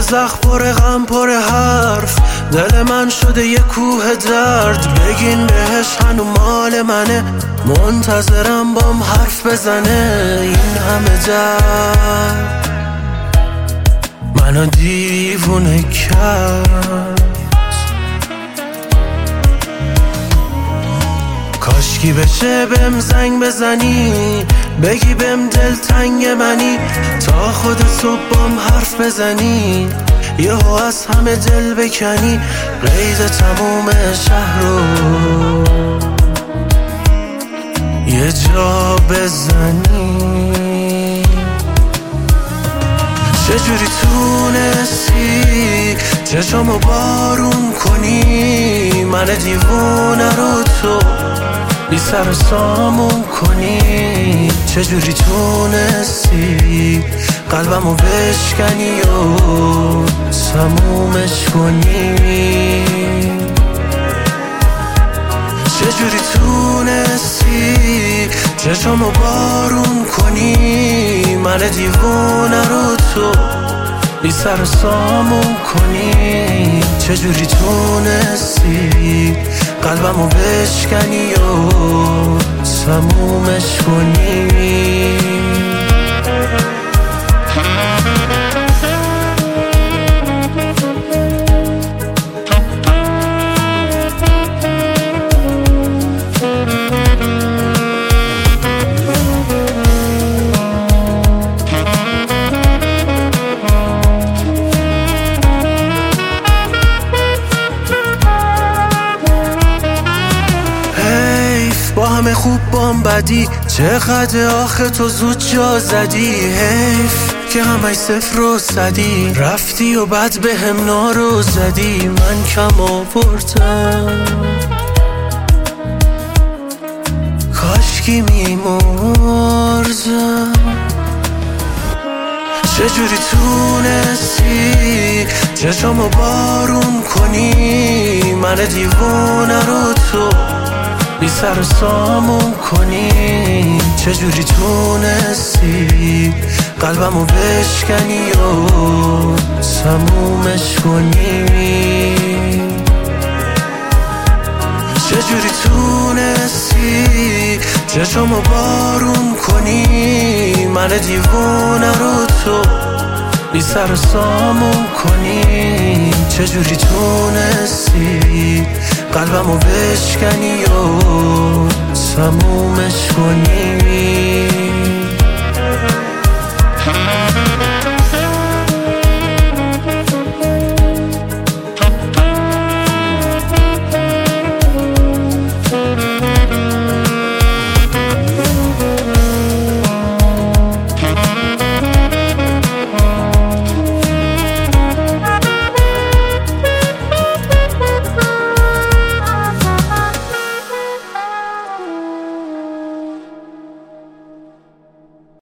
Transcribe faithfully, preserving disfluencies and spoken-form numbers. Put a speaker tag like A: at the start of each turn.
A: زخم پر غم پر حرف، دل من شده یه کوه درد. بگین بهش هنو مال منه، منتظرم بام حرف بزنه. این همه درد منو دیوونه کرد. کاشکی بشه بهم زنگ بزنی، بگی بهم دل تنگ منی، تا خود صبح بام حرف بزنی، یهو از همه دل بکنی، قید تموم شهر رو یه جا بزنی. چجوری تونستی چشمو بارون کنی، من دیوونه رو تو بی سر و سامون کنی. چجوری تونستی قلبمو بشکنی و تمومش کنی. چجوری تونستی چشمو بارون کنی، من دیوونه رو تو بی سر و سامون کنی. چجوری تونستی قلبمو بشکنی و تمومش کنی. با همه خوب بام بدی، چقدر آخه تو زود جا زدی. حیف که همه صفر و صدی، رفتی و بعد به هم نارو زدی. من کم آوردم کاشکی میمرزم. چجوری تونستی چشمو بارون کنی، من دیوونه رو تو بی سر و سامون کنی. چجوری تونستی قلبمو بشکنی و تمومش کنی. چجوری تونستی چشمو بارون کنی، من دیوونه رو تو بی سر و سامون کنی. چجوری تونستی قلبمو بشکنی و تمومش کنی.